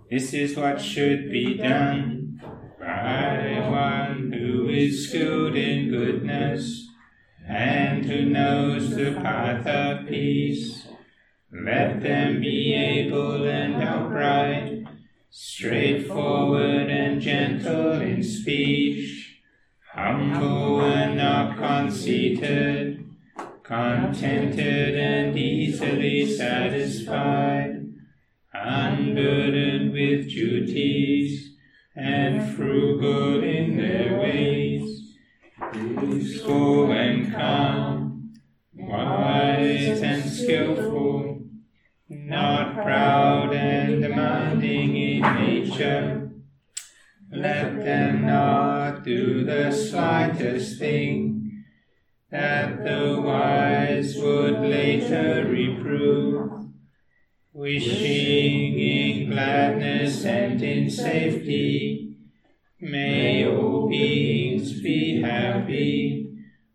This is what should be done by one who is skilled in goodness and who knows the path of peace. Let them be able and upright, straightforward and gentle in speech, humble and not conceited, contented and easily satisfied, unburdened with duties, and frugal in their ways, peaceful and calm, wise and skillful, not proud and demanding in nature. Let them not do the slightest thing that the wise would later reprove, wishing in gladness and in safety, may all beings be happy,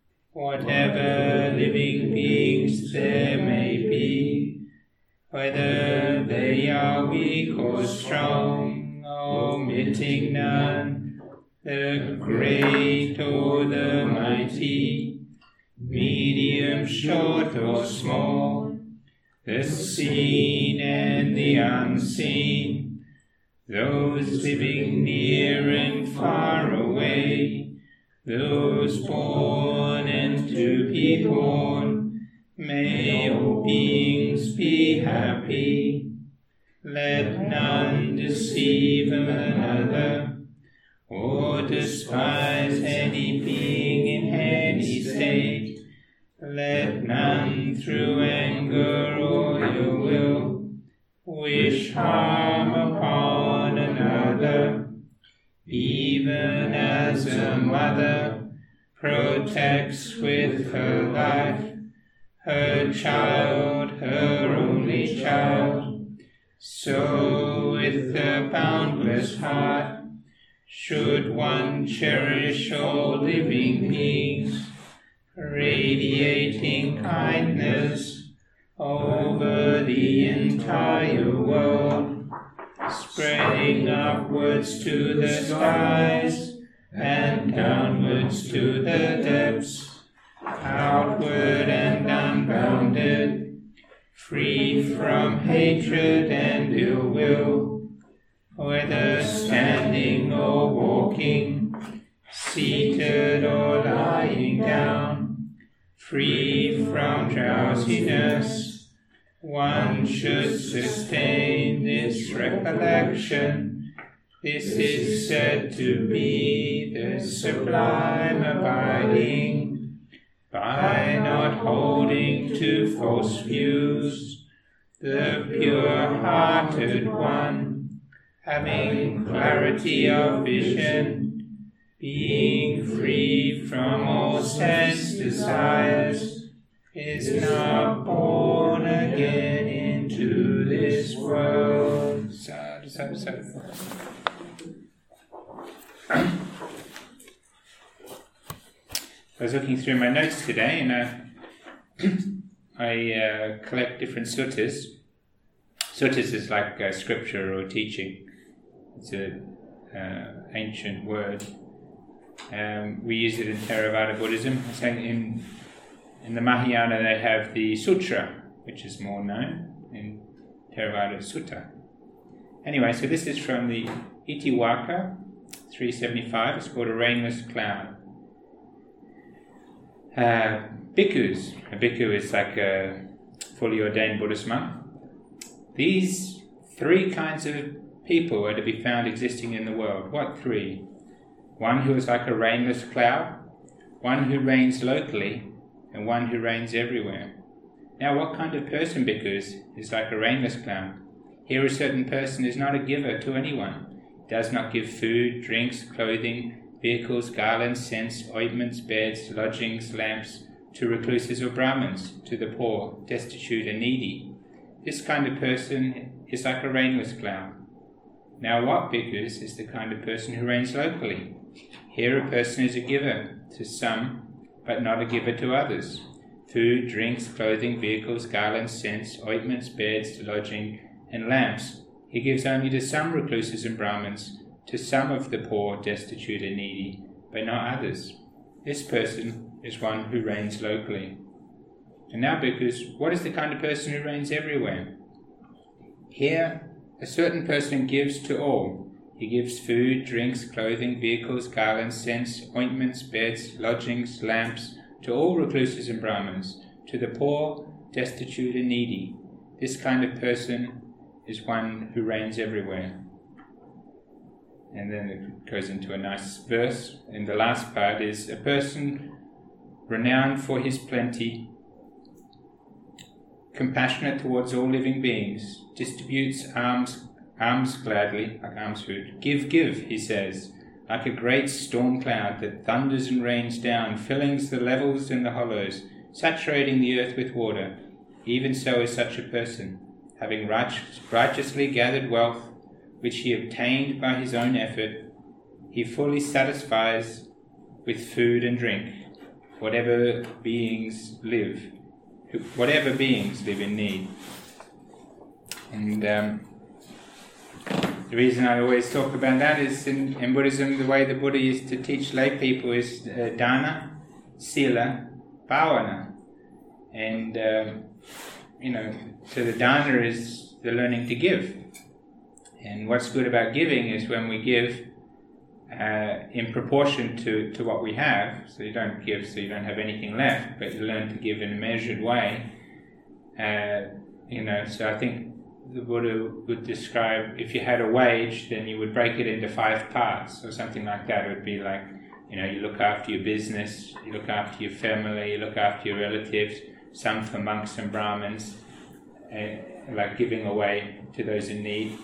whatever living beings there may be, whether they are weak or strong, omitting none, the great or the mighty, medium, short or small, the seen and the unseen, those living near and far away, those born and to be born, may all beings be happy. Let none deceive another, or despise any being in any state. Let none through anger or ill will wish harm upon another, even as a mother protects with her life her child, her only child, so with a boundless heart should one cherish all living beings, radiating kindness over the entire world, spreading upwards to the skies and downwards to the depths, outward and unbounded, free from hatred and ill will, whether standing or walking, seated or lying down, free from drowsiness. One should sustain this recollection. This is said to be the sublime abiding, by not holding to false views, the pure-hearted one, having clarity of vision, being free from all sense desires, is not born again into this world. I was looking through my notes today, and I collect different suttas. Suttas is like scripture or teaching. It's an ancient word. We use it in Theravada Buddhism. So in the Mahayana they have the Sutra, which is more known, in Theravada Sutta. Anyway, so this is from the Itiwaka 375. It's called a rainless cloud. Bhikkhus. A bhikkhu is like a fully ordained Buddhist monk. These three kinds of people are to be found existing in the world. What three? One who is like a rainless cloud, one who reigns locally, and one who reigns everywhere. Now, what kind of person, bhikkhus, is like a rainless cloud? Here a certain person is not a giver to anyone, does not give food, drinks, clothing, vehicles, garlands, scents, ointments, beds, lodgings, lamps, to recluses or Brahmins, to the poor, destitute and needy. This kind of person is like a rainless cloud. Now what, bhikkhus, is the kind of person who reigns locally? Here a person is a giver to some, but not a giver to others. Food, drinks, clothing, vehicles, garlands, scents, ointments, beds, lodging, and lamps He gives only to some recluses and Brahmins, to some of the poor, destitute and needy, but not others. This person is one who reigns locally. And now, bhikkhus, what is the kind of person who reigns everywhere? Here, a certain person gives to all. He gives food, drinks, clothing, vehicles, garlands, scents, ointments, beds, lodgings, lamps, to all recluses and Brahmins, to the poor, destitute and needy. This kind of person is one who reigns everywhere. And then it goes into a nice verse. And the last part is, a person renowned for his plenty, compassionate towards all living beings, distributes alms gladly, like alms food. Give, he says, like a great storm cloud that thunders and rains down, filling the levels and the hollows, saturating the earth with water. Even so is such a person, having righteously gathered wealth, which he obtained by his own effort, he fully satisfies with food and drink whatever beings live in need. And the reason I always talk about that is in Buddhism, the way the Buddha used to teach lay people is dana, sila, bhavana. And, so the dana is the learning to give. And what's good about giving is when we give in proportion to what we have. So you don't give so you don't have anything left, but you learn to give in a measured way. So I think the Buddha would describe, if you had a wage, then you would break it into 5 parts or something like that. It would be like, you look after your business, you look after your family, you look after your relatives, some for monks and Brahmins, like giving away to those in need.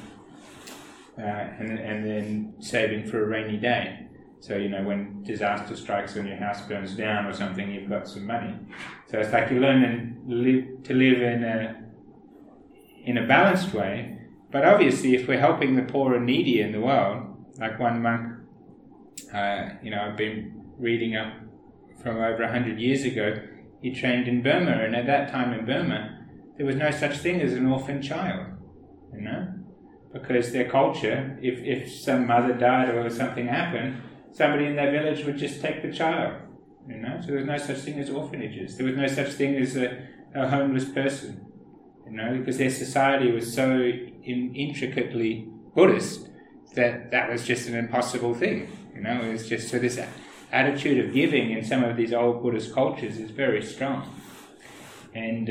And then saving for a rainy day. So, when disaster strikes and your house burns down or something, you've got some money. So it's like you learn to live in a balanced way. But obviously, if we're helping the poor and needy in the world, like one monk, I've been reading up from over 100 years ago, he trained in Burma, and at that time in Burma, there was no such thing as an orphan child, because their culture, if some mother died or something happened, somebody in that village would just take the child, So there was no such thing as orphanages. There was no such thing as a homeless person, because their society was so intricately Buddhist that was just an impossible thing, It was just, so this attitude of giving in some of these old Buddhist cultures is very strong. And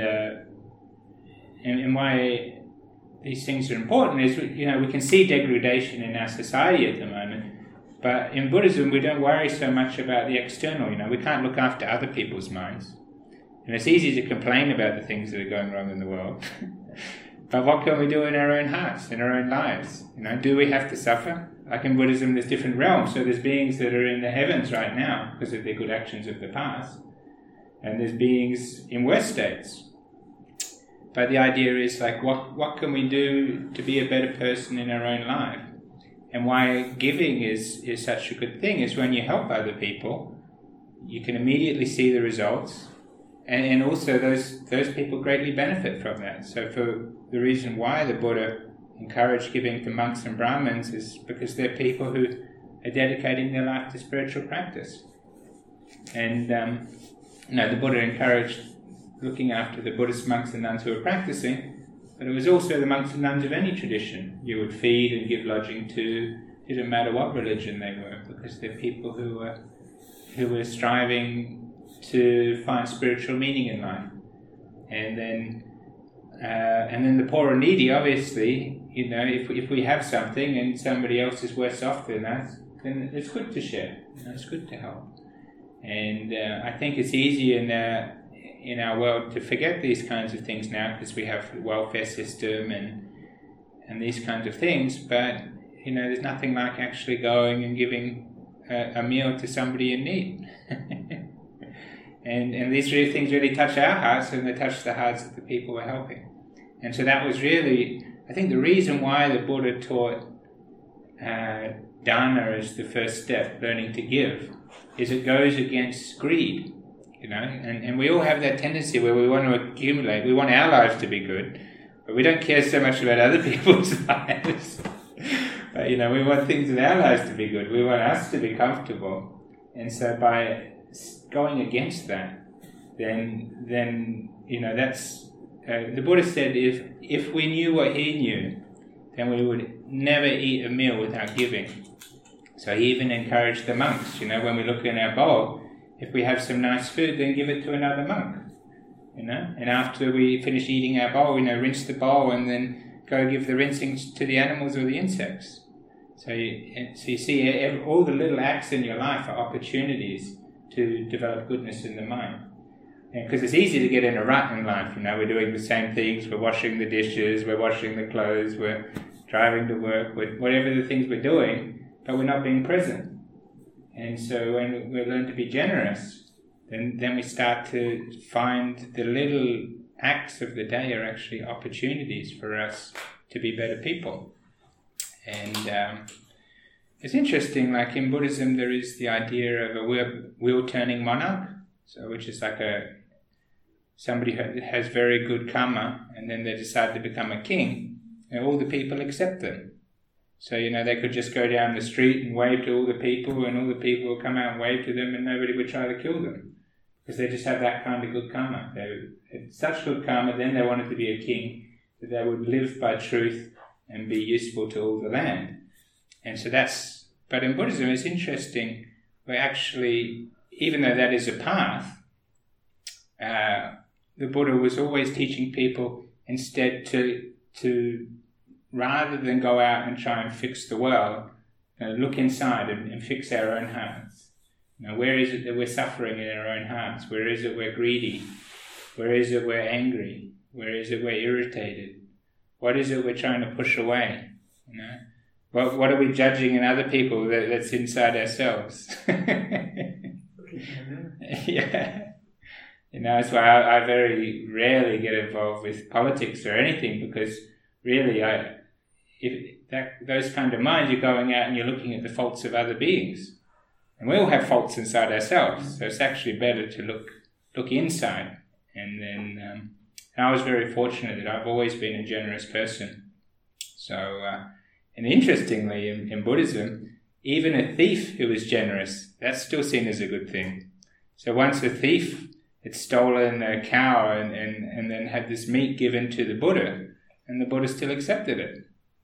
why these things are important is, we can see degradation in our society at the moment, but in Buddhism we don't worry so much about the external, we can't look after other people's minds. And it's easy to complain about the things that are going wrong in the world, but what can we do in our own hearts, in our own lives? Do we have to suffer? Like in Buddhism there's different realms, so there's beings that are in the heavens right now because of their good actions of the past, and there's beings in worse states. But the idea is like, what can we do to be a better person in our own life? And why giving is such a good thing is when you help other people, you can immediately see the results, and also those people greatly benefit from that. So for the reason why the Buddha encouraged giving to monks and Brahmins is because they're people who are dedicating their life to spiritual practice. And the Buddha encouraged looking after the Buddhist monks and nuns who were practicing, but it was also the monks and nuns of any tradition you would feed and give lodging to. It didn't matter what religion they were, because they're people who were striving to find spiritual meaning in life. And then the poor and needy, obviously, if we have something and somebody else is worse off than us, then it's good to share. It's good to help. And I think it's easy in our world to forget these kinds of things now because we have the welfare system and these kinds of things, but there's nothing like actually going and giving a meal to somebody in need. and these things really touch our hearts, and they touch the hearts of the people we're helping. And so that was really, I think, the reason why the Buddha taught dana as the first step, learning to give, is it goes against greed. And we all have that tendency where we want to accumulate. We want our lives to be good, But we don't care so much about other people's lives. But, we want things in our lives to be good. We want us to be comfortable. And so by going against that, then that's... the Buddha said if we knew what he knew, then we would never eat a meal without giving. So he even encouraged the monks, when we look in our bowl, if we have some nice food, then give it to another monk. And after we finish eating our bowl, rinse the bowl and then go give the rinsing to the animals or the insects. So you see, all the little acts in your life are opportunities to develop goodness in the mind. Because it's easy to get in a rut in life, we're doing the same things, we're washing the dishes, we're washing the clothes, we're driving to work, whatever the things we're doing, but we're not being present. And so when we learn to be generous, then we start to find the little acts of the day are actually opportunities for us to be better people. And it's interesting, like in Buddhism there is the idea of a wheel-turning monarch, so which is like somebody who has very good karma, and then they decide to become a king, and all the people accept them. So, they could just go down the street and wave to all the people, and all the people will come out and wave to them, and nobody would try to kill them. Because they just have that kind of good karma. They had such good karma, then they wanted to be a king, that they would live by truth and be useful to all the land. And so but in Buddhism it's interesting, where actually, even though that is a path, the Buddha was always teaching people instead to rather than go out and try and fix the world, look inside and fix our own hearts. Where is it that we're suffering in our own hearts? Where is it we're greedy? Where is it we're angry? Where is it we're irritated? What is it we're trying to push away? What are we judging in other people that's inside ourselves? Yeah. That's why I very rarely get involved with politics or anything, because really those kind of minds, you're going out and you're looking at the faults of other beings. And we all have faults inside ourselves, so it's actually better to look inside. And then I was very fortunate that I've always been a generous person. So, and interestingly, in Buddhism, even a thief who is generous, that's still seen as a good thing. So once a thief had stolen a cow and then had this meat given to the Buddha, and the Buddha still accepted it.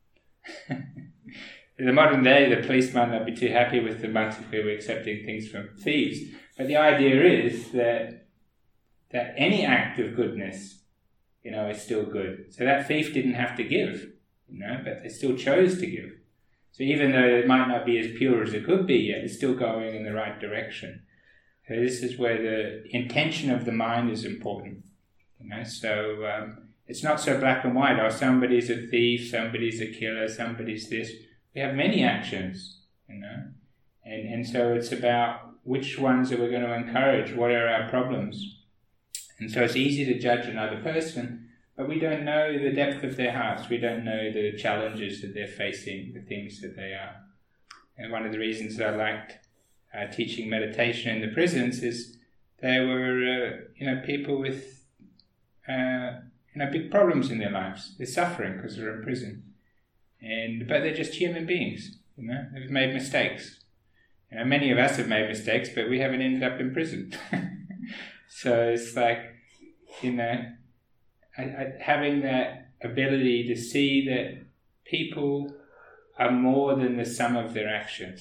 In the modern day, the police might not be too happy with the monks if we were accepting things from thieves. But the idea is that any act of goodness, is still good. So that thief didn't have to give, but they still chose to give. So even though it might not be as pure as it could be yet, it's still going in the right direction. So this is where the intention of the mind is important. So it's not so black and white. Somebody's a thief, somebody's a killer, somebody's this. We have many actions, and so it's about which ones are we going to encourage, what are our problems. And so it's easy to judge another person, but we don't know the depth of their hearts, we don't know the challenges that they're facing, the things that they are. And one of the reasons I liked teaching meditation in the prisons is they were, people with, big problems in their lives. They're suffering because they're in prison. But they're just human beings, They've made mistakes. Many of us have made mistakes, but we haven't ended up in prison. So it's like, having that ability to see that people are more than the sum of their actions.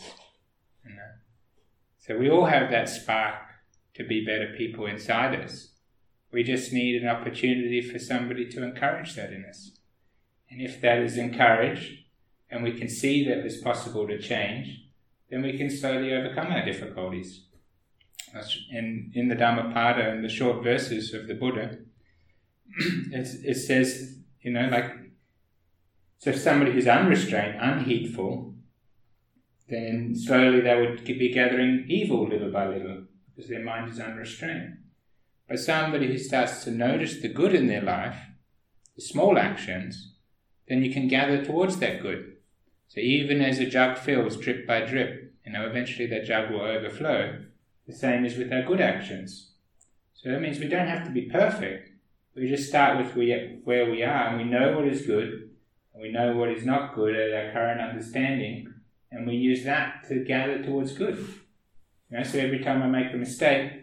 So we all have that spark to be better people inside us. We just need an opportunity for somebody to encourage that in us. And if that is encouraged, and we can see that it's possible to change, then we can slowly overcome our difficulties. In the Dhammapada, in the short verses of the Buddha, it says, so if somebody who's unrestrained, unheedful, then slowly they would be gathering evil little by little, because their mind is unrestrained. But somebody who starts to notice the good in their life, the small actions, then you can gather towards that good. So even as a jug fills drip by drip, eventually that jug will overflow. The same is with our good actions. So that means we don't have to be perfect, We just start with where we are, and we know what is good, and we know what is not good at our current understanding, and we use that to gather towards good. So every time I make a mistake,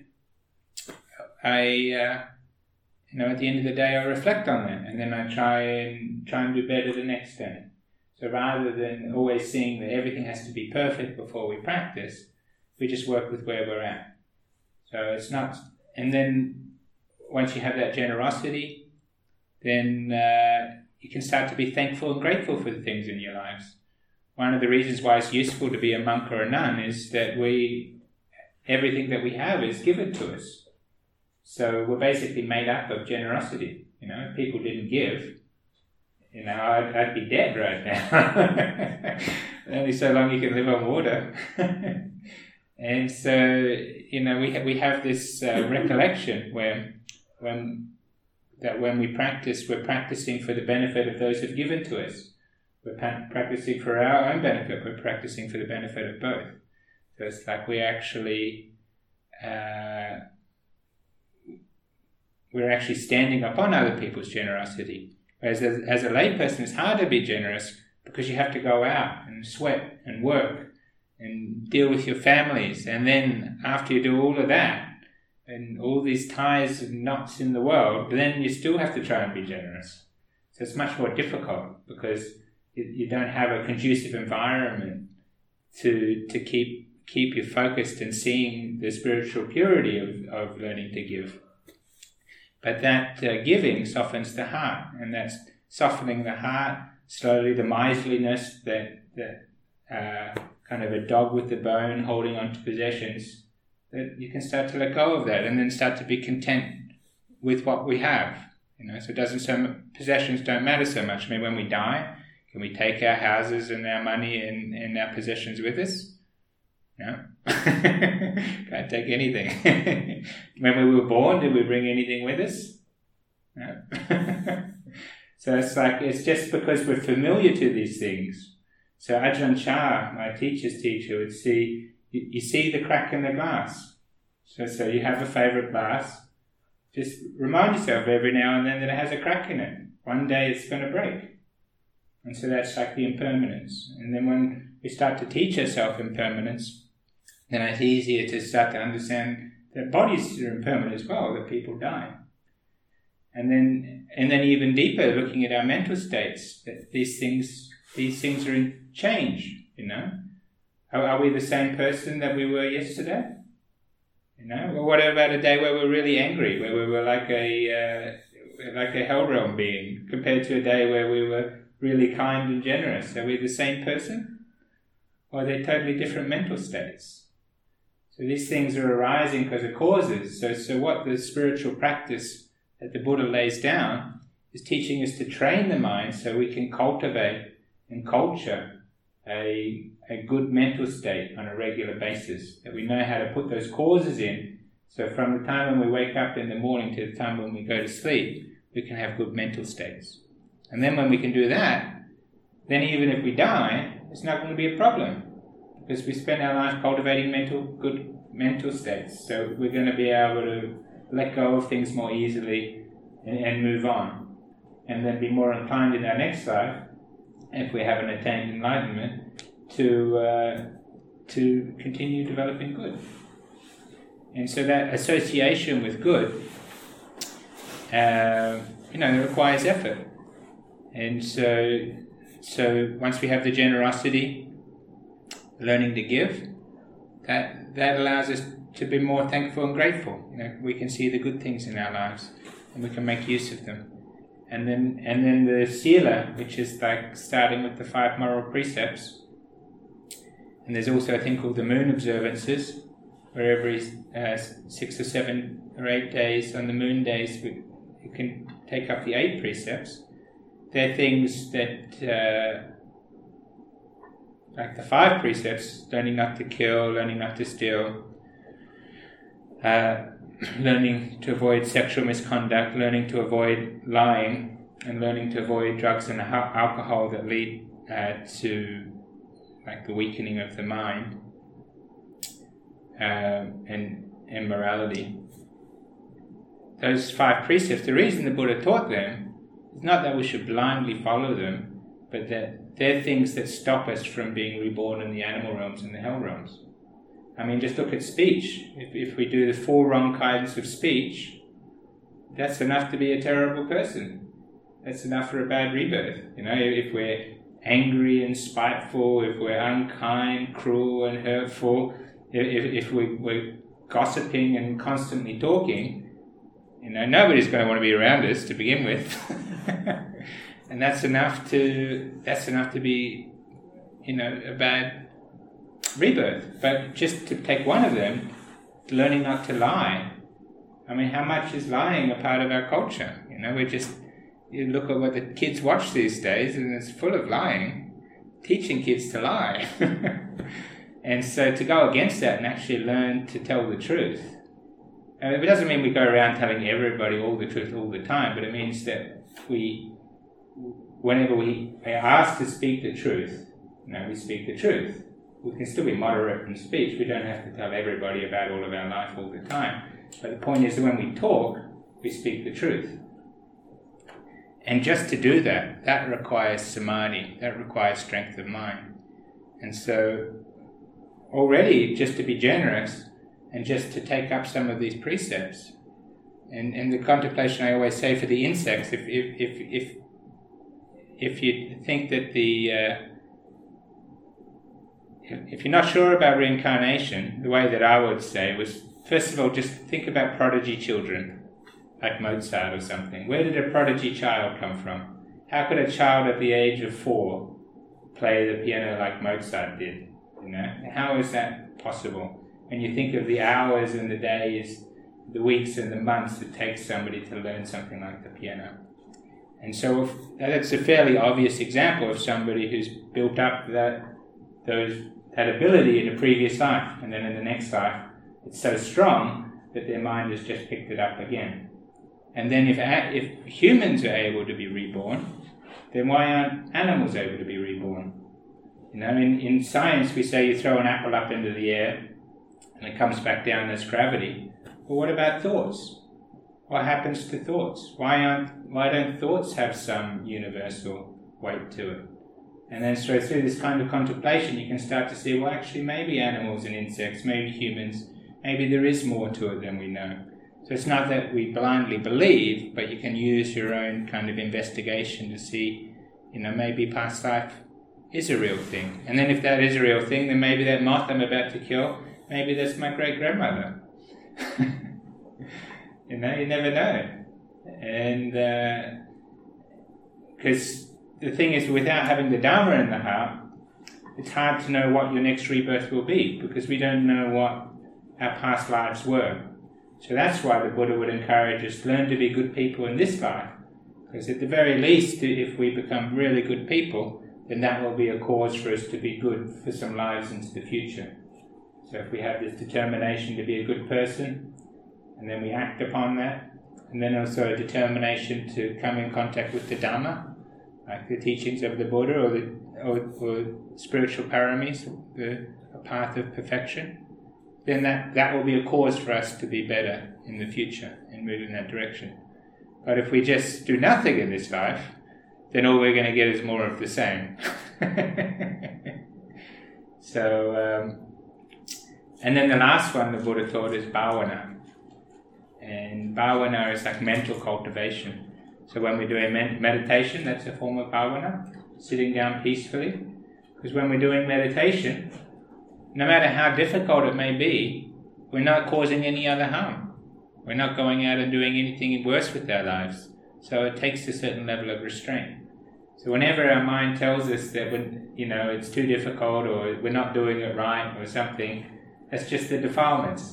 at the end of the day, I reflect on that, and then I try and do better the next day. So rather than always seeing that everything has to be perfect before we practice, we just work with where we're at. So it's not, and then once you have that generosity, then you can start to be thankful and grateful for the things in your lives. One of the reasons why it's useful to be a monk or a nun is that everything that we have is given to us. So we're basically made up of generosity. If people didn't give, I'd be dead right now. Only so long you can live on water. And so, we have this recollection when we practice, we're practicing for the benefit of those who've given to us. We're practicing for our own benefit. We're practicing for the benefit of both. So it's like we're actually standing upon other people's generosity. Whereas as a layperson, it's hard to be generous because you have to go out and sweat and work and deal with your families. And then after you do all of that and all these ties and knots in the world, then you still have to try and be generous. So it's much more difficult because you don't have a conducive environment to keep you focused and seeing the spiritual purity of learning to give. But that giving softens the heart, and that's softening the heart, slowly the miserliness, that kind of a dog with the bone holding on to possessions, that you can start to let go of that and then start to be content with what we have. So possessions don't matter so much. I mean, when we die, can we take our houses and our money and our possessions with us? No. Can't take anything. When we were born, did we bring anything with us? No. So it's just because we're familiar to these things. So Ajahn Chah, my teacher's teacher, would see, you see the crack in the glass. So you have a favourite glass, just remind yourself every now and then that it has a crack in it. One day it's going to break. And so that's like the impermanence. And then when we start to teach ourselves impermanence, then it's easier to start to understand that bodies are impermanent as well, that people die. And then even deeper, looking at our mental states, that these things are in change, Are we the same person that we were yesterday? Well, what about a day where we're really angry, where we were like a hell realm being, compared to a day where we were really kind and generous? Are we the same person? Or are they totally different mental states? So these things are arising because of causes. So what the spiritual practice that the Buddha lays down is teaching us to train the mind so we can cultivate and culture a good mental state on a regular basis, that we know how to put those causes in. So from the time when we wake up in the morning to the time when we go to sleep, we can have good mental states. And then when we can do that, then even if we die, it's not going to be a problem, because we spend our life cultivating good mental states. So we're going to be able to let go of things more easily and move on. And then be more inclined in our next life, if we haven't attained enlightenment, to continue developing good. And so that association with good, requires effort. And so once we have the generosity, learning to give, that allows us to be more thankful and grateful. We can see the good things in our lives, and we can make use of them. And then the sila, which is like starting with the 5 moral precepts. And there's also a thing called the moon observances, where every 6 or 7 or 8 days, on the moon days, you can take up the 8 precepts. They're things that, like the 5 precepts, learning not to kill, learning not to steal, learning to avoid sexual misconduct, learning to avoid lying, and learning to avoid drugs and alcohol that lead to like the weakening of the mind, and immorality. those 5 precepts, the reason the Buddha taught them is not that we should blindly follow them, but that they're things that stop us from being reborn in the animal realms and the hell realms. I mean, just look at speech. If we do the 4 wrong kinds of speech, that's enough to be a terrible person. That's enough for a bad rebirth. If we're angry and spiteful, if we're unkind, cruel and hurtful, if we're gossiping and constantly talking, nobody's going to want to be around us to begin with. And that's enough to be, a bad rebirth. But just to take one of them, learning not to lie. I mean, how much is lying a part of our culture? You look at what the kids watch these days, and it's full of lying, teaching kids to lie. And so to go against that and actually learn to tell the truth. It doesn't mean we go around telling everybody all the truth all the time, but it means that whenever we are asked to speak the truth, we speak the truth. We can still be moderate in speech. We don't have to tell everybody about all of our life all the time. But the point is that when we talk, we speak the truth. And just to do that requires samadhi, that requires strength of mind. And so already, just to be generous and just to take up some of these precepts, and the contemplation I always say for the insects, if you think that if you're not sure about reincarnation, the way that I would say was, first of all, just think about prodigy children, like Mozart or something. Where did a prodigy child come from? How could a child at the age of 4 play the piano like Mozart did? How is that possible? When you think of the hours and the days, the weeks and the months it takes somebody to learn something like the piano. And so that's a fairly obvious example of somebody who's built up that ability in a previous life, and then in the next life it's so strong that their mind has just picked it up again. And then if humans are able to be reborn, then why aren't animals able to be reborn? In science we say you throw an apple up into the air and it comes back down as gravity. But what about thoughts? What happens to thoughts? Why don't thoughts have some universal weight to it? And then through this kind of contemplation you can start to see, well, actually maybe animals and insects, maybe humans, maybe there is more to it than we know. So it's not that we blindly believe, but you can use your own kind of investigation to see, maybe past life is a real thing. And then if that is a real thing, then maybe that moth I'm about to kill, maybe that's my great-grandmother. You never know. And because the thing is, without having the Dharma in the heart, it's hard to know what your next rebirth will be, because we don't know what our past lives were. So that's why the Buddha would encourage us to learn to be good people in this life. Because at the very least, if we become really good people, then that will be a cause for us to be good for some lives into the future. So if we have this determination to be a good person, and then we act upon that, and then also a determination to come in contact with the Dhamma, like the teachings of the Buddha or spiritual paramis, a path of perfection, then that will be a cause for us to be better in the future and move in that direction. But if we just do nothing in this life, then all we're going to get is more of the same. So, and then the last one the Buddha taught is bhavana. And bhavana is like mental cultivation. So when we're doing meditation, that's a form of bhavana, sitting down peacefully. Because when we're doing meditation, no matter how difficult it may be, we're not causing any other harm. We're not going out and doing anything worse with our lives. So it takes a certain level of restraint. So whenever our mind tells us that it's too difficult or we're not doing it right or something, that's just the defilements.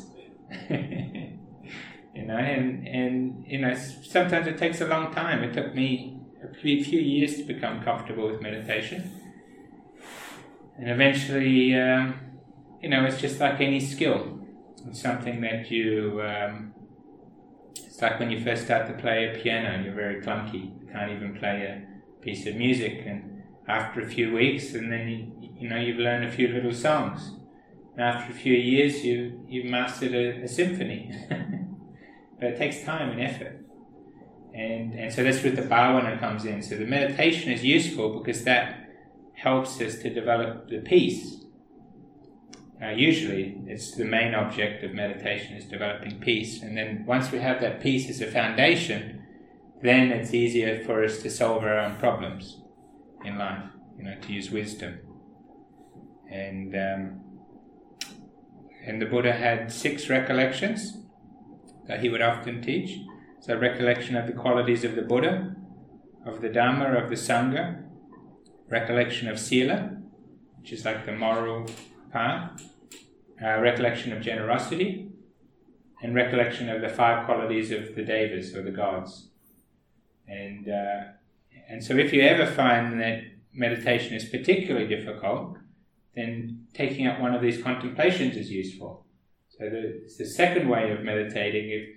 Sometimes it takes a long time. It took me a few years to become comfortable with meditation. And eventually, it's just like any skill. It's something that it's like when you first start to play a piano and you're very clunky. You can't even play a piece of music. And after a few weeks, and then you've learned a few little songs. And after a few years, you've mastered a symphony. but it takes time and effort. And so that's where the bhavana comes in. So the meditation is useful because that helps us to develop the peace. Usually, it's the main object of meditation is developing peace. And then once we have that peace as a foundation, then it's easier for us to solve our own problems in life, to use wisdom. And the Buddha had 6 recollections that he would often teach. So recollection of the qualities of the Buddha, of the Dhamma, of the Sangha, recollection of Sila, which is like the moral path, recollection of generosity, and recollection of the 5 qualities of the Devas, or the gods. And so if you ever find that meditation is particularly difficult, then taking up one of these contemplations is useful. So it's the second way of meditating.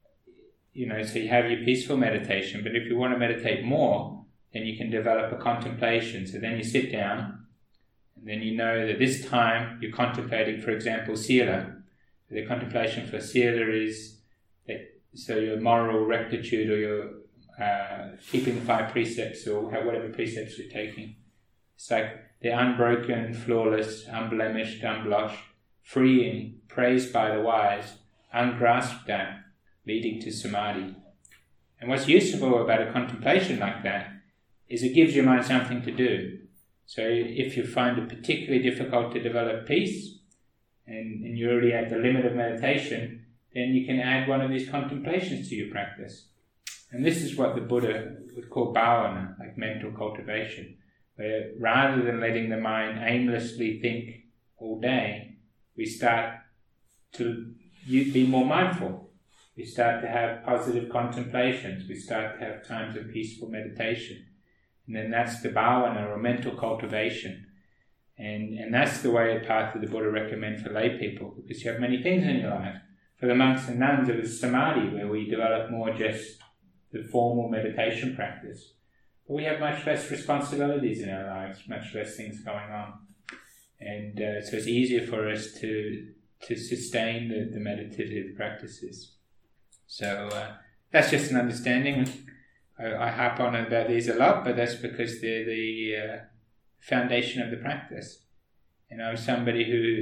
So you have your peaceful meditation, but if you want to meditate more, then you can develop a contemplation. So then you sit down, and then you know that this time you're contemplating, for example, Sila. The contemplation for Sila is that, so your moral rectitude, or your keeping the 5 precepts, or whatever precepts you're taking. It's like they're unbroken, flawless, unblemished, unblushed, freeing, praised by the wise, ungrasped at, leading to samadhi. And what's useful about a contemplation like that is it gives your mind something to do. So if you find it particularly difficult to develop peace, and you're already at the limit of meditation, then you can add one of these contemplations to your practice. And this is what the Buddha would call bhavana, like mental cultivation, where rather than letting the mind aimlessly think all day, we start to be more mindful. We start to have positive contemplations. We start to have times of peaceful meditation. And then that's the bhavana, or mental cultivation. And that's the way and path that the Buddha recommends for lay people, because you have many things in your life. For the monks and nuns, it was samadhi, where we develop more just the formal meditation practice. But we have much less responsibilities in our lives, much less things going on. And so it's easier for us to sustain the meditative practices. So that's just an understanding. I harp on about these a lot, but that's because they're the foundation of the practice. Somebody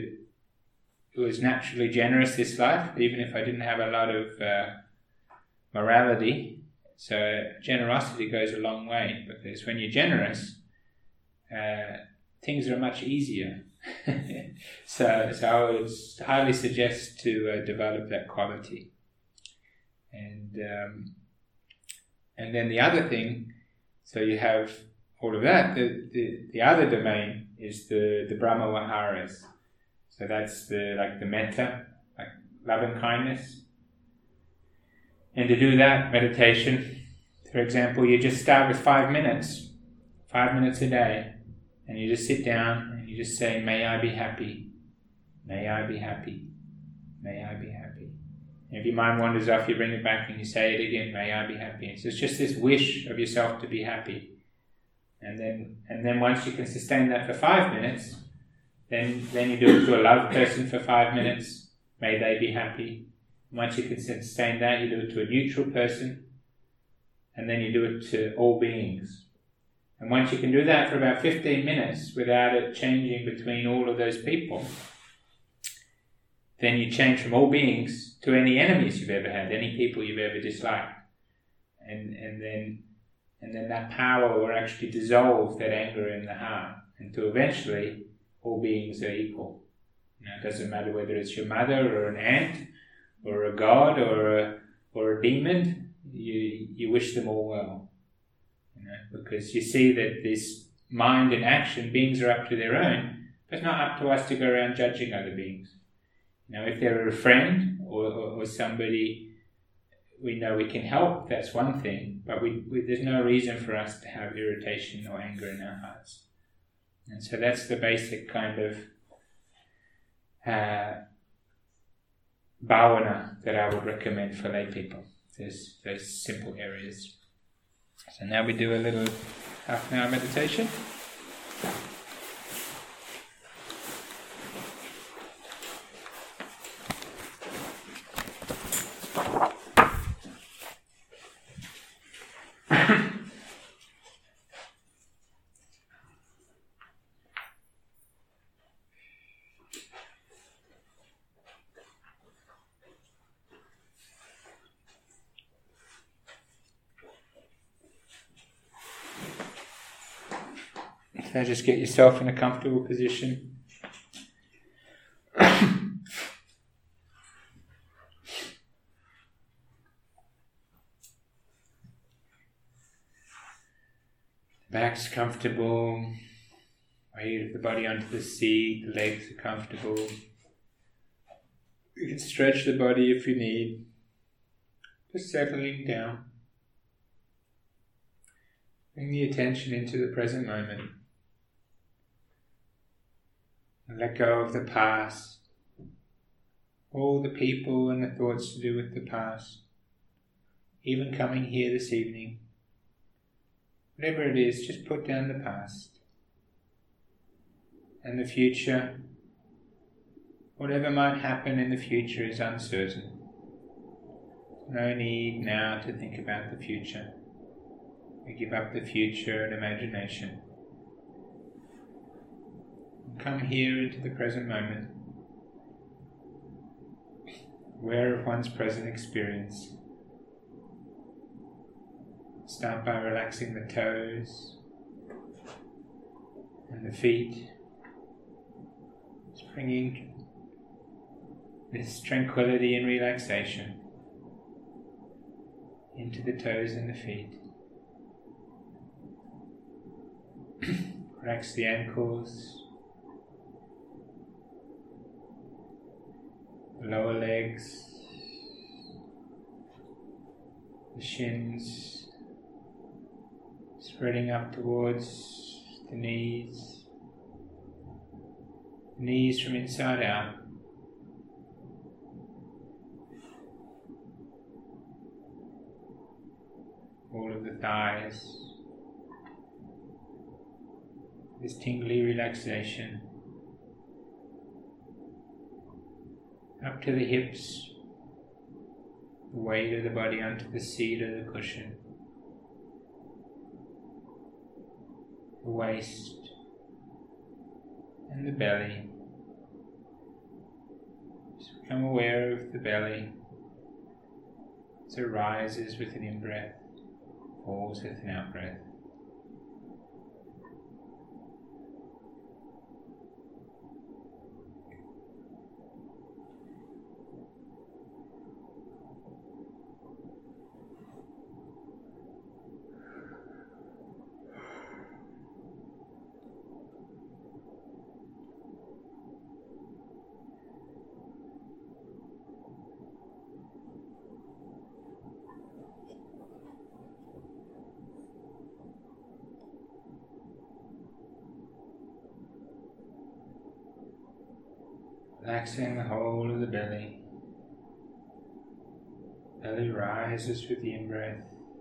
who was naturally generous this life, even if I didn't have a lot of morality. So generosity goes a long way, because when you're generous, things are much easier. So I would highly suggest to develop that quality. And then the other thing, so you have all of that. The other domain is the Brahma Viharas. So that's the metta, like loving kindness. And to do that meditation, for example, you just start with 5 minutes a day, and you just sit down and you just say, "May I be happy, may I be happy, may I be happy." And if your mind wanders off, you bring it back and you say it again, "May I be happy." And so it's just this wish of yourself to be happy. And then once you can sustain that for 5 minutes, then you do it to a loved person for 5 minutes. May they be happy. Once you can sustain that, you do it to a neutral person, and then you do it to all beings. And once you can do that for about 15 minutes without it changing between all of those people, then you change from all beings to any enemies you've ever had, any people you've ever disliked. And then that power will actually dissolve that anger in the heart, until eventually all beings are equal. It doesn't matter whether it's your mother or an ant or a god or a demon, you wish them all well. Because you see that this mind and action, beings are up to their own, but it's not up to us to go around judging other beings. If they're a friend or somebody we know we can help, that's one thing, but there's no reason for us to have irritation or anger in our hearts. And so that's the basic kind of bhavana that I would recommend for lay people. There's those simple areas. So now we do a little half-an-hour meditation. So just get yourself in a comfortable position. Back's comfortable. Weight of the body onto the seat. The legs are comfortable. You can stretch the body if you need. Just settling down. Bring the attention into the present moment. And let go of the past. All the people and the thoughts to do with the past. Even coming here this evening. Whatever it is, just put down the past. And the future, whatever might happen in the future is uncertain. No need now to think about the future. We give up the future and imagination. Come here into the present moment, aware of one's present experience. Start by relaxing the toes and the feet, just bringing this tranquility and relaxation into the toes and the feet. Relax the ankles, the lower legs, the shins, spreading up towards the knees from inside out. All of the thighs, this tingly relaxation. Up to the hips, the weight of the body onto the seat or the cushion. The waist and the belly. Just become aware of the belly as it rises with an in-breath, falls with an out-breath. Relaxing the whole of the belly. Belly rises with the in-breath,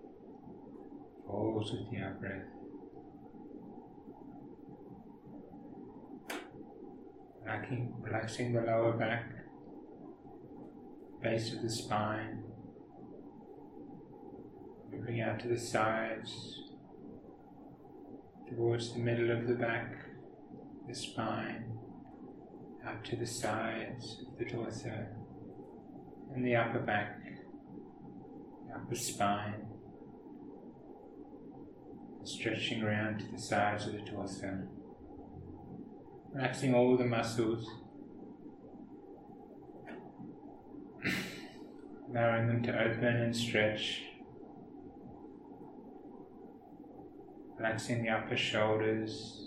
falls with the out-breath. Relaxing the lower back, base of the spine, moving out to the sides, towards the middle of the back, the spine, out to the sides of the torso, and the upper back, the upper spine, stretching around to the sides of the torso. Relaxing all the muscles, allowing them to open and stretch. Relaxing the upper shoulders,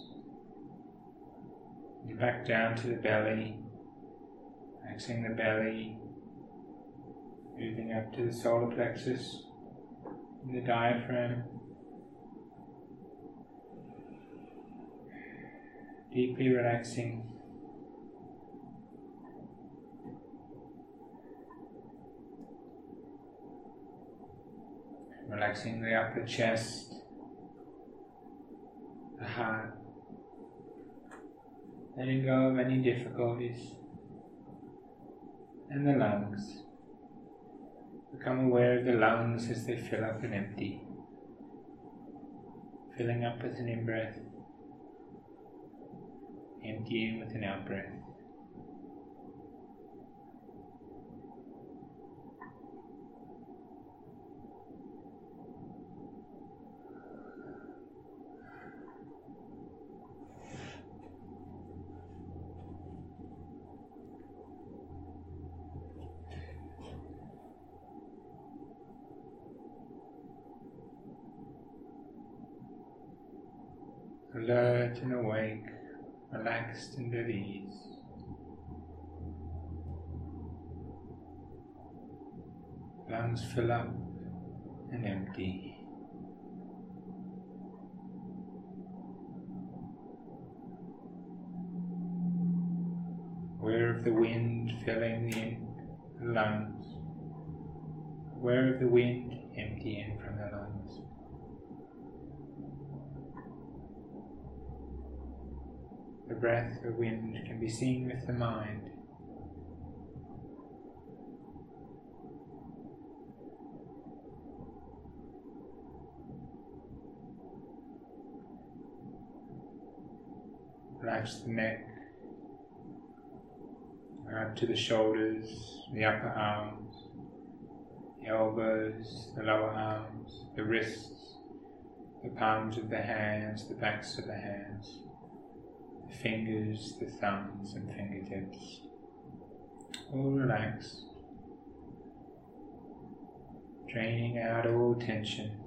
and back down to the belly, relaxing the belly, moving up to the solar plexus and the diaphragm. Deeply relaxing. Relaxing the upper chest, the heart, letting go of any difficulties, and the lungs. Become aware of the lungs as they fill up and empty, filling up with an in-breath, emptying with an out-breath. alert and awake, relaxed and at ease. Lungs fill up and empty. Aware of the wind filling the lungs. Aware of the wind emptying from the lungs. The breath of wind can be seen with the mind. Relax the neck, out to the shoulders, the upper arms, the elbows, the lower arms, the wrists, the palms of the hands, the backs of the hands, the fingers, the thumbs and fingertips, all relaxed, draining out all tension.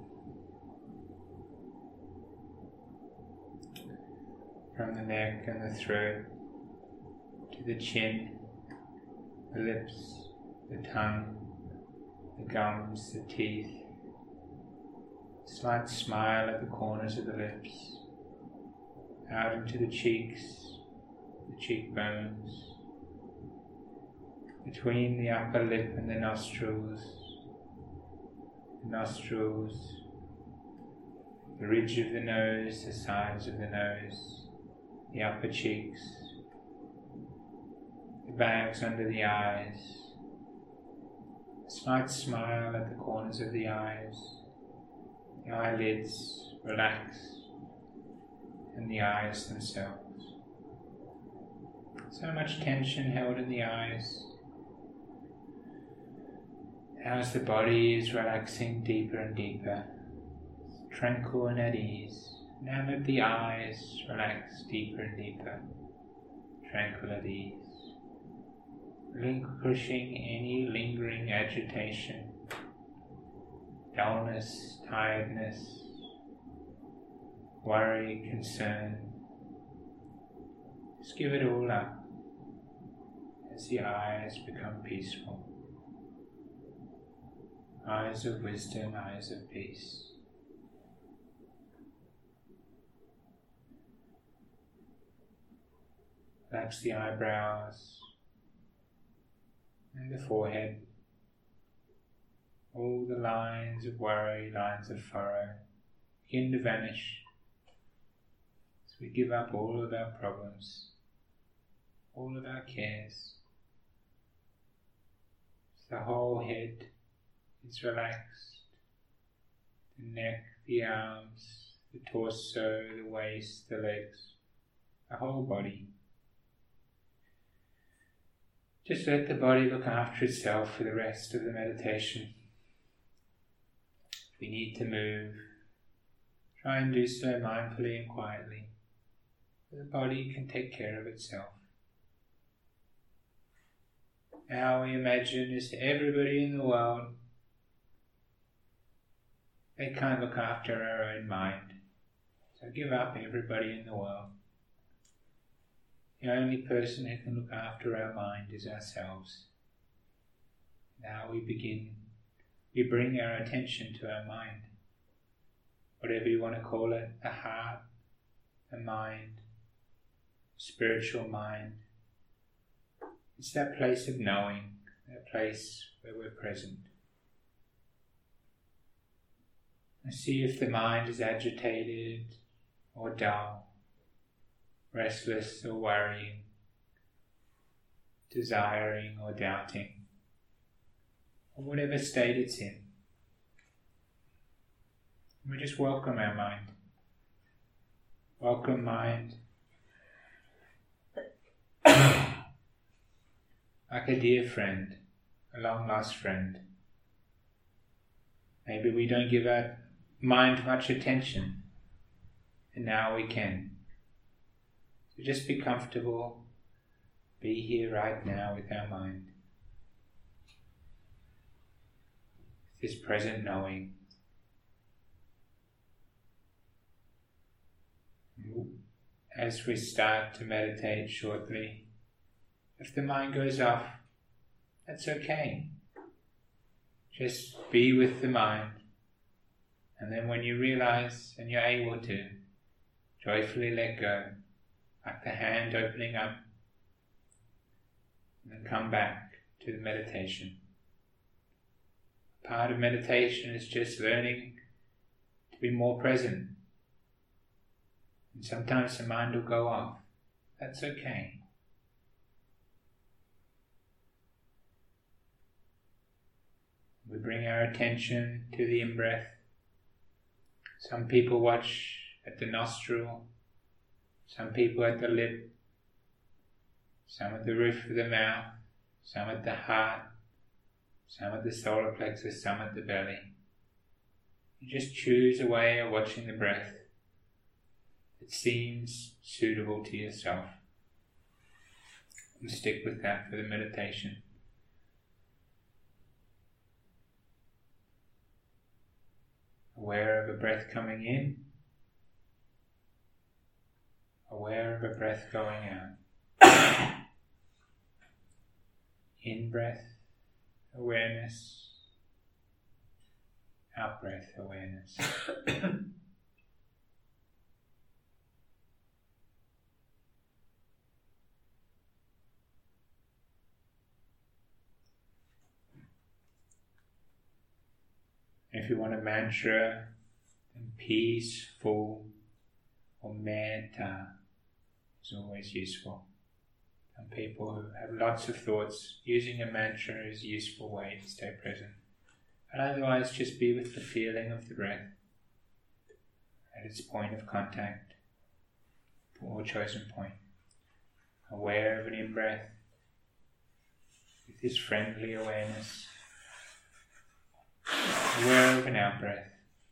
From the neck and the throat to the chin, the lips, the tongue, the gums, the teeth. Slight smile at the corners of the lips, out into the cheeks, the cheekbones, between the upper lip and the nostrils, the ridge of the nose, the sides of the nose, the upper cheeks, the bags under the eyes, a slight smile at the corners of the eyes, the eyelids relax, and the eyes themselves. So much tension held in the eyes. As the body is relaxing deeper and deeper, tranquil and at ease. Now let the eyes relax deeper and deeper, tranquil at ease, relinquishing any lingering agitation, dullness, tiredness, worry, concern. Just give it all up as the eyes become peaceful. Eyes of wisdom, eyes of peace. Relax the eyebrows and the forehead. All the lines of worry, lines of furrow begin to vanish as we give up all of our problems, all of our cares. The whole head is relaxed, the neck, the arms, the torso, the waist, the legs, the whole body. Just let the body look after itself for the rest of the meditation. If we need to move, try and do so mindfully and quietly. The body can take care of itself. Now we imagine is everybody in the world, they can't look after our own mind. So give up everybody in the world. The only person who can look after our mind is ourselves. Now we bring our attention to our mind. Whatever you want to call it, the heart, the mind, spiritual mind. It's that place of knowing, that place where we're present. And see if the mind is agitated or dull, restless or worrying, desiring or doubting, or whatever state it's in. We just welcome our mind. Welcome mind. Like a dear friend, a long lost friend. Maybe we don't give our mind much attention, and now we can. So just be comfortable, be here right now with our mind. This present knowing. As we start to meditate shortly, if the mind goes off, that's okay. Just be with the mind, and then when you realize and you're able to, joyfully let go, like the hand opening up, and then come back to the meditation. Part of meditation is just learning to be more present. And sometimes the mind will go off. That's okay. We bring our attention to the in-breath. Some people watch at the nostril, some people at the lip, some at the roof of the mouth, some at the heart, some at the solar plexus, some at the belly. You just choose a way of watching the breath that seems suitable to yourself, and stick with that for the meditation. Aware of a breath coming in, aware of a breath going out. In breath awareness, out breath awareness. If you want a mantra, then peaceful or metta is always useful. Some people who have lots of thoughts, using a mantra is a useful way to stay present. But otherwise, just be with the feeling of the breath at its point of contact, or chosen point. Aware of an in-breath with this friendly awareness. Aware of an out-breath.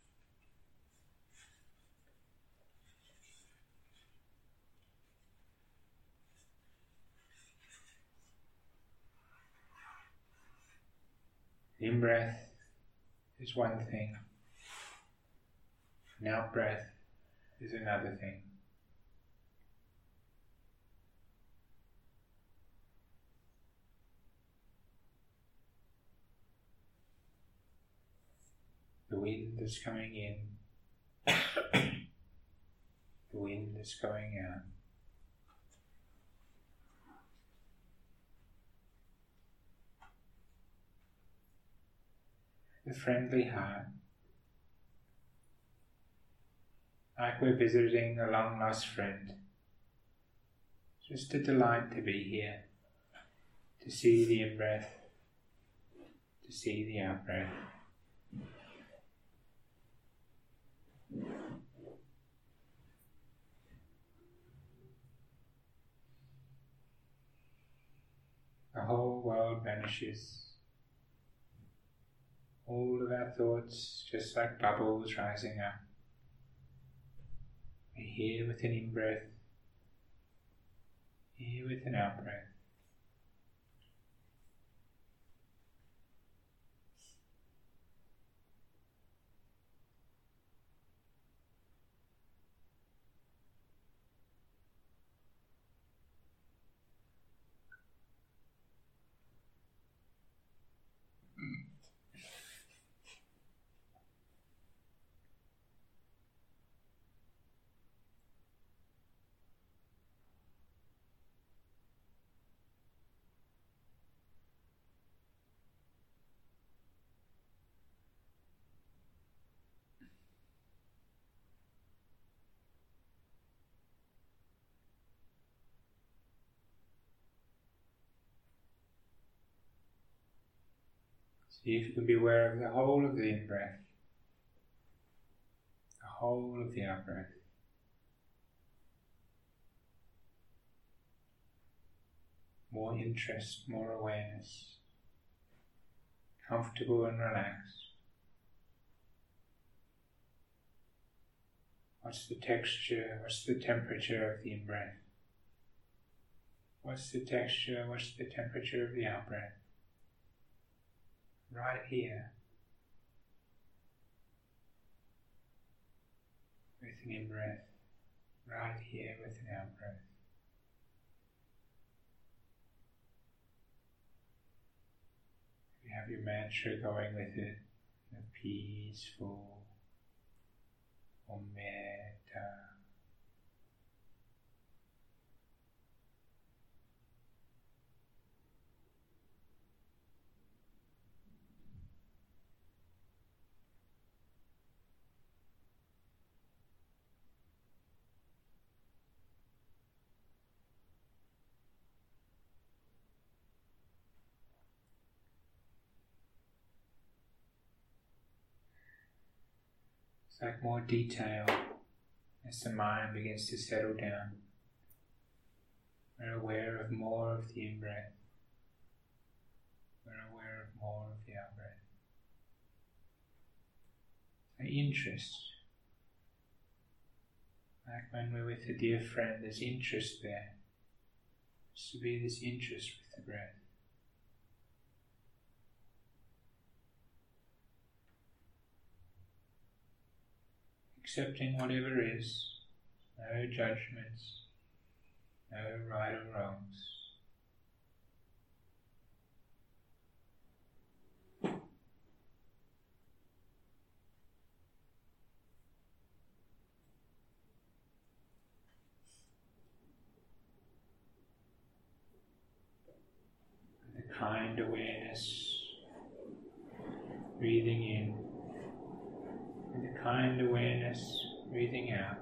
The in-breath is one thing. An out-breath is another thing. The wind is coming in. The wind is going out. The friendly heart, like we're visiting a long-lost friend. Just a delight to be here, to see the in-breath, to see the out-breath. The whole world vanishes. All of our thoughts, just like bubbles rising up. We're here with an in-breath, here with an out-breath. See if you can be aware of the whole of the in-breath, the whole of the out-breath. More interest, more awareness, comfortable and relaxed. What's the texture, what's the temperature of the in-breath? What's the texture, what's the temperature of the out-breath? Right here, with an in-breath, right here with an out-breath. You have your mantra going with it, the peaceful or metta. It's like more detail as the mind begins to settle down. We're aware of more of the in-breath. We're aware of more of the out-breath. So interest. Like when we're with a dear friend, there's interest there. There's to be this interest with the breath. Accepting whatever is, no judgments, no right or wrongs. With a kind awareness, breathing in. With a kind awareness, breathing out.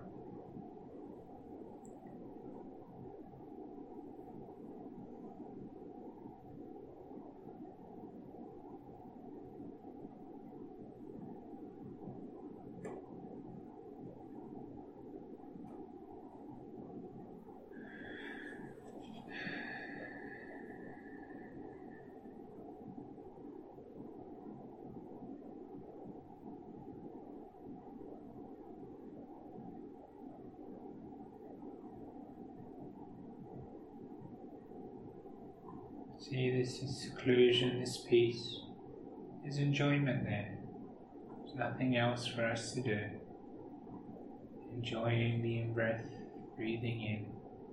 See this seclusion, this peace. There's enjoyment there. There's nothing else for us to do. Enjoying the in-breath, breathing in.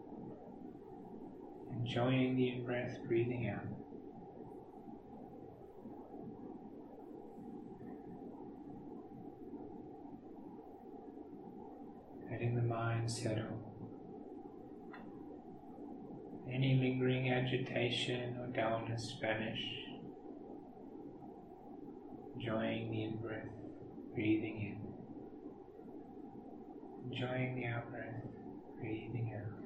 Enjoying the in-breath, breathing out. Letting the mind settle. Any lingering agitation or dullness vanish. Enjoying the in-breath, breathing in. Enjoying the out-breath, breathing out.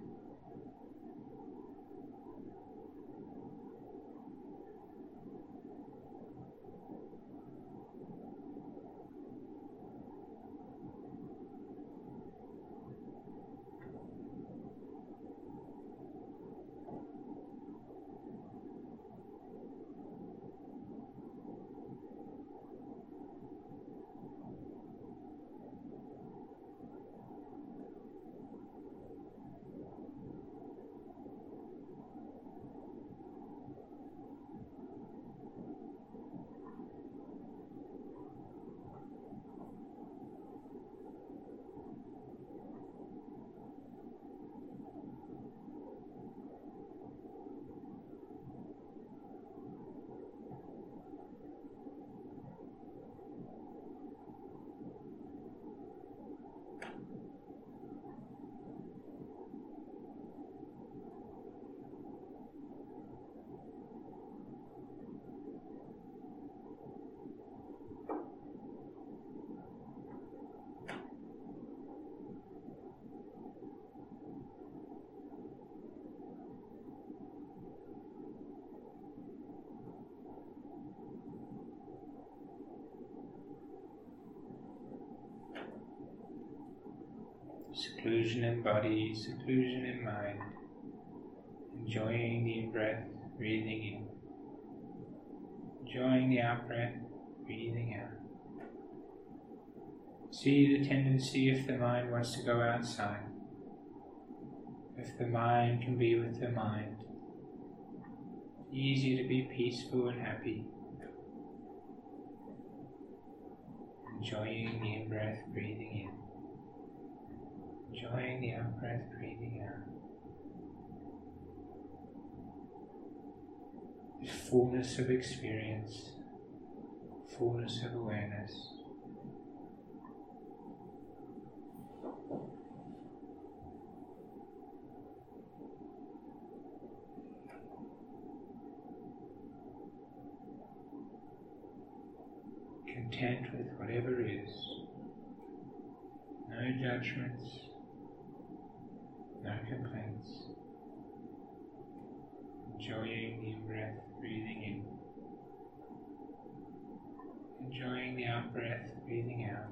Seclusion in body, seclusion in mind. Enjoying the in-breath, breathing in. Enjoying the out-breath, breathing out. See the tendency if the mind wants to go outside. If the mind can be with the mind. It's easy to be peaceful and happy. Enjoying the in-breath, breathing in. Enjoying the out-breath, breathing out. This fullness of experience, fullness of awareness. Content with whatever is. No judgments, no complaints. Enjoying the in-breath, breathing in. Enjoying the out-breath, breathing out.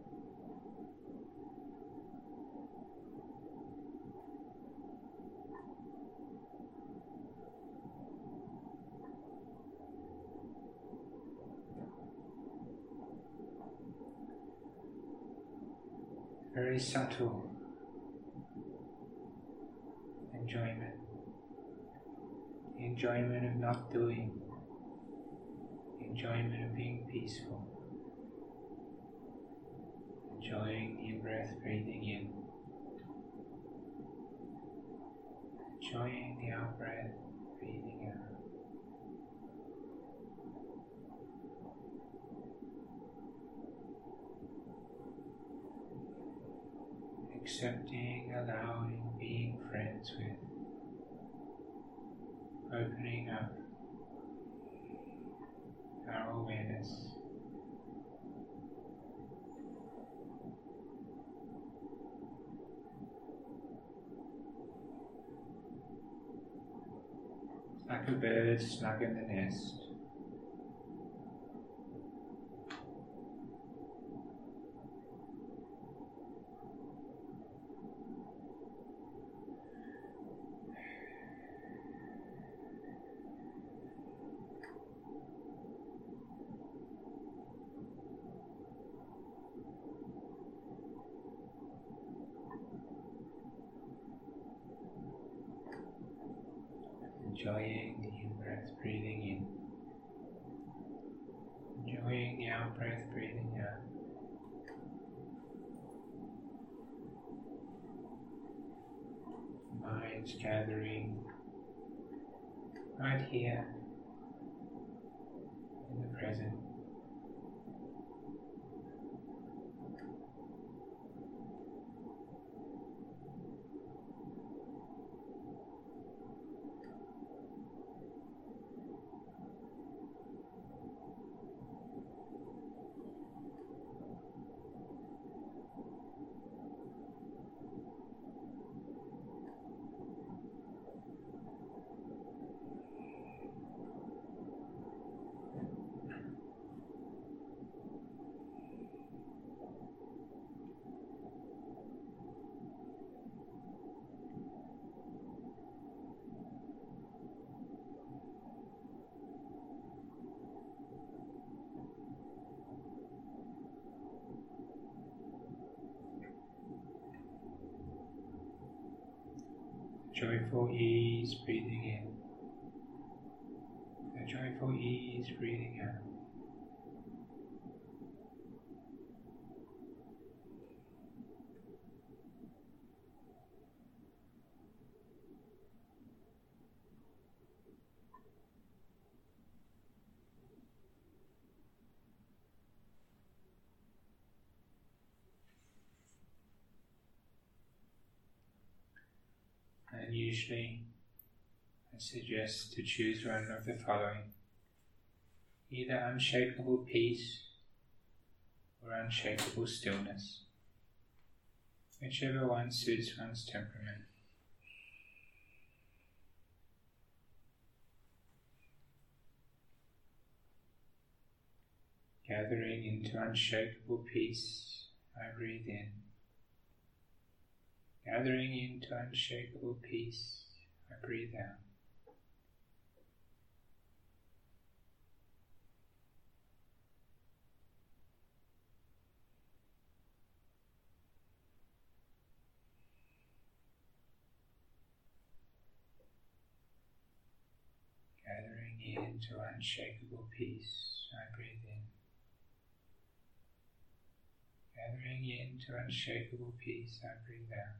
Very subtle enjoyment. The enjoyment of not doing. The enjoyment of being peaceful. Enjoying the in-breath, breathing in. Enjoying the out-breath, breathing out. Accepting, allowing, being friends with, opening up our awareness. Like a bird snug in the nest. Enjoying the in-breath, breathing in. Enjoying the out-breath, breathing out. Mind's gathering right here in the present. Joyful ease, breathing in. A joyful ease, breathing out. And usually I suggest to choose one of the following: either unshakable peace or unshakable stillness, whichever one suits one's temperament. Gathering into unshakable peace, I breathe in. Gathering into unshakable peace, I breathe out. Gathering into unshakable peace, I breathe in. Gathering into unshakable peace, I breathe out.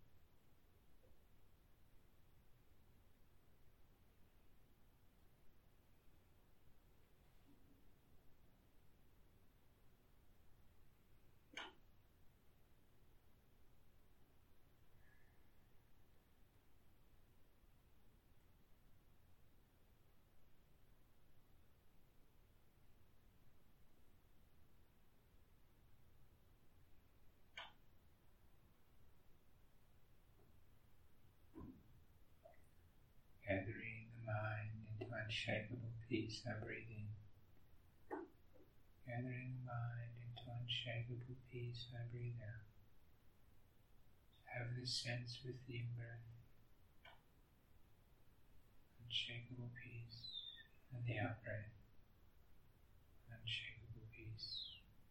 Gathering the mind into unshakable peace, I breathe in. Gathering the mind into unshakable peace, I breathe out. Have this sense with the in-breath, unshakable peace, and the out-breath, unshakable peace.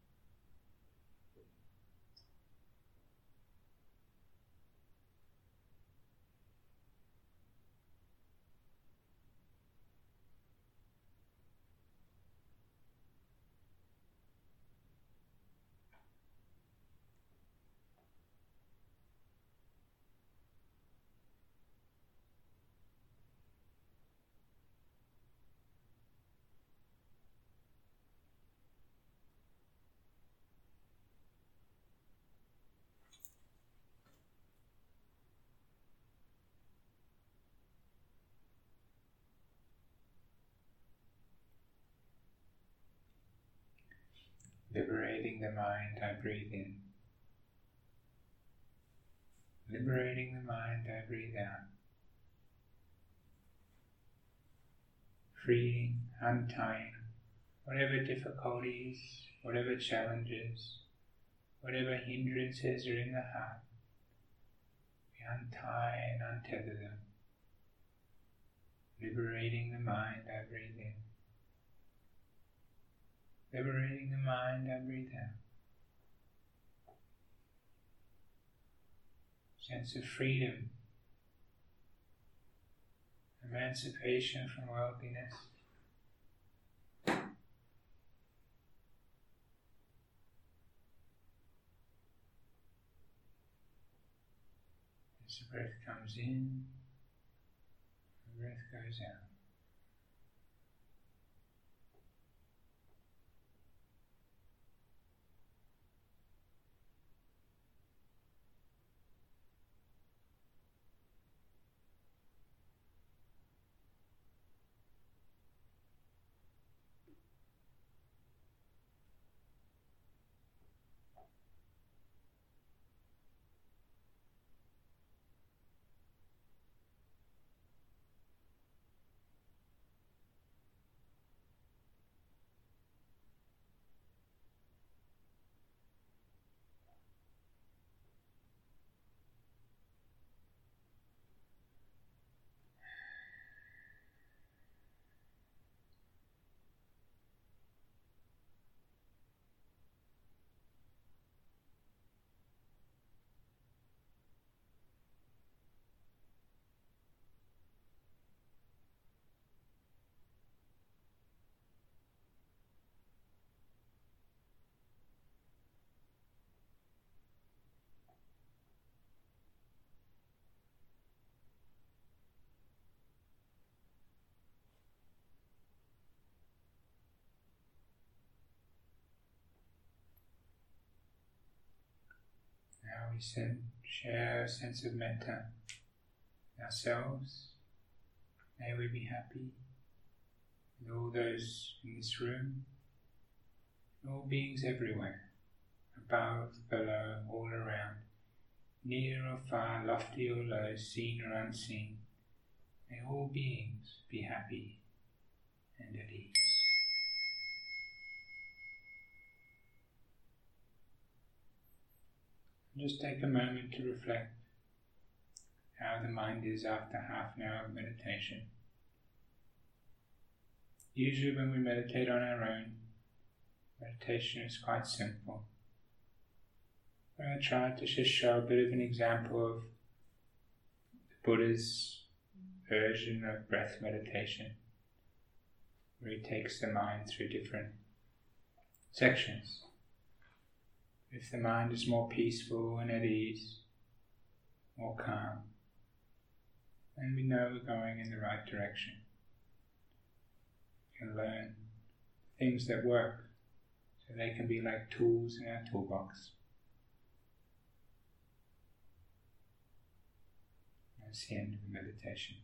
Liberating the mind, I breathe in. Liberating the mind, I breathe out. Freeing, untying, whatever difficulties, whatever challenges, whatever hindrances are in the heart, we untie and untether them. Liberating the mind, I breathe in. Liberating the mind, I breathe out. Sense of freedom, emancipation from worldliness. As the breath comes in, the breath goes out. Now we share a sense of metta ourselves. May we be happy with all those in this room, all beings everywhere, above, below, all around, near or far, lofty or low, seen or unseen. May all beings be happy and at ease. Just take a moment to reflect how the mind is after half an hour of meditation. Usually when we meditate on our own, meditation is quite simple. I tried to just show a bit of an example of the Buddha's version of breath meditation, where he takes the mind through different sections. If the mind is more peaceful and at ease, more calm, then we know we're going in the right direction. We can learn things that work, so they can be like tools in our toolbox. That's the end of the meditation.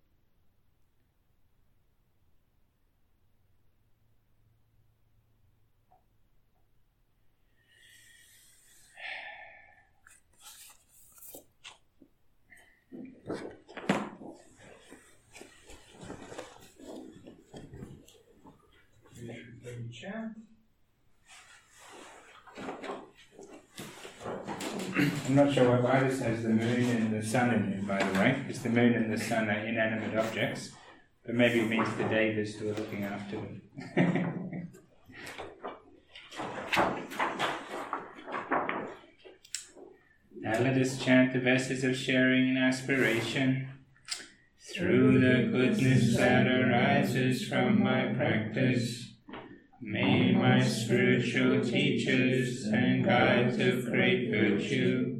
I'm not sure why this has the moon and the sun in it, by the way, because the moon and the sun are inanimate objects, but maybe it means the Devas who are looking after them. Now let us chant the verses of sharing and aspiration. Through the goodness that arises from my practice, may my spiritual teachers and guides of great virtue,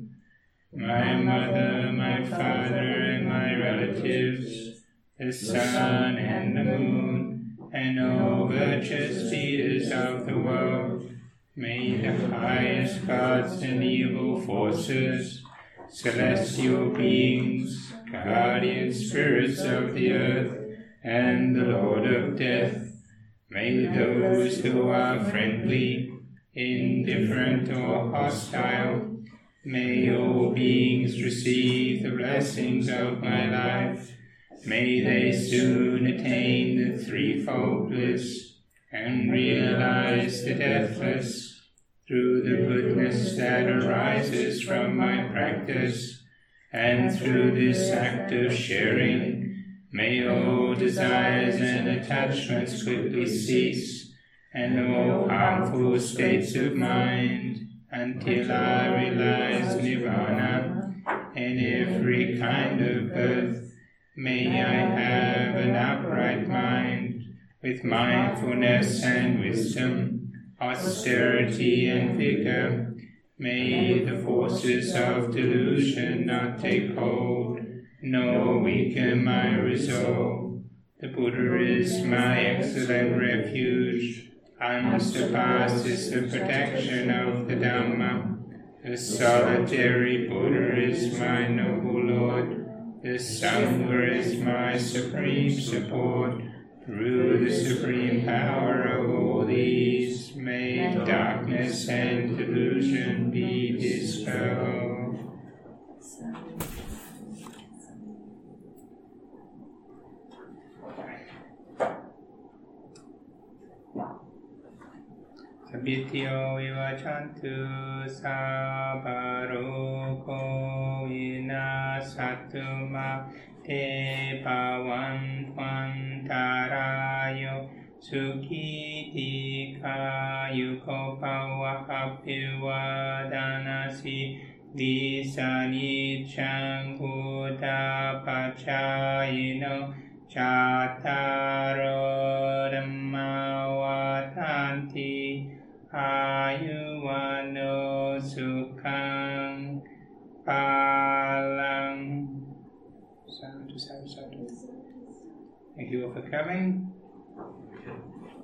my mother, my father, and my relatives, the sun and the moon, and all virtuous leaders of the world, may the highest gods and evil forces, celestial beings, guardian spirits of the earth, and the Lord of death, may those who are friendly, indifferent, or hostile, may all beings receive the blessings of my life. May they soon attain the threefold bliss and realize the deathless. Through the goodness that arises from my practice, and through this act of sharing, may all desires and attachments quickly cease, and all harmful states of mind, until I realize nirvana in every kind of birth. May I have an upright mind, with mindfulness and wisdom, austerity and vigor. May the forces of delusion not take hold, nor weaken my resolve. The Buddha is my excellent refuge. Unsurpassed is the protection of the Dhamma. The solitary Buddha is my noble Lord. The Sangha is my supreme support. Through the supreme power of all these, may darkness and delusion be dispelled. Sabityo vivachantu sabaroko vinasatuma te pavantarayo sukhiti kayuko pavahapivadanasi disanichang udapachayino Chattaro Dhamma Vatanti Ayuvano Sukhang Palang. Sadhu, sadhu, sadhu. Thank you all for coming.